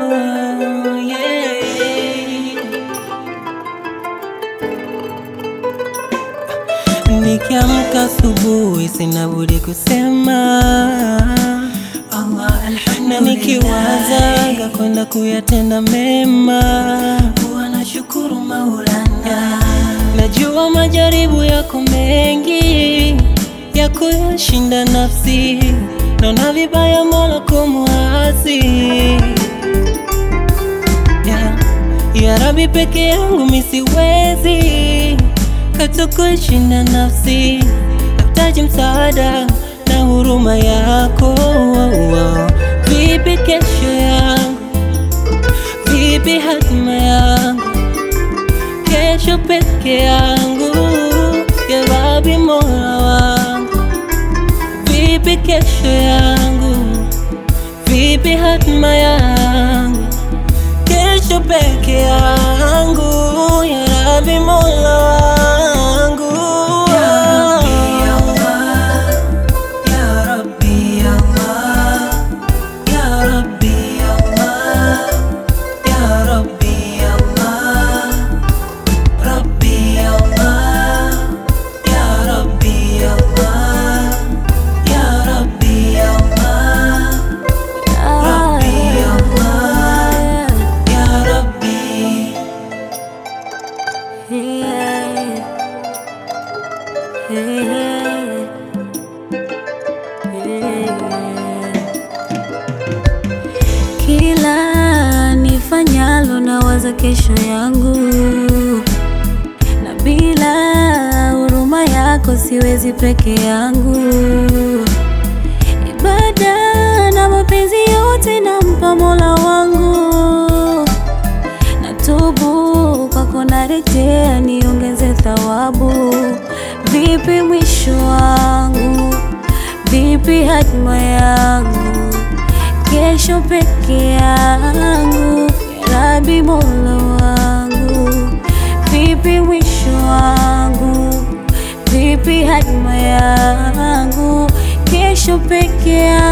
yeah. Nikiamka asubuhi sina budi kusema Allah alhamdulillah, na nikiwazaga kwenda kuyatenda mema huwa nashukuru Maulana. Najua majaribu yako mengi ya kuyashinda nafsi, naona vibaya Mola kumuasi. Ya Rabbi, peke yangu mimi siwezi katu kushinda nafsi, nahitaji msaada na huruma yako. Vipi kesho yangu, vipi hatima yangu, kesho peke yangu, ya Rabbi Mola wangu. Vipi kesho yangu, vipi hatima yangu, kesho peke yangu, ya Rabbi Mola wangu. Kila nifanyalo nawaza kesho yangu, na bila huruma yako siwezi peke yangu. Ibada na mapenzi yote nampa Mola wangu, natubu kwako narejea, niongeze thawabu. Vipi mwisho wangu, vipi hatima yangu, kesho peke yangu, ya Rabbi Mola wangu. Vipi mwisho wangu, vipi hatima yangu, kesho peke yangu.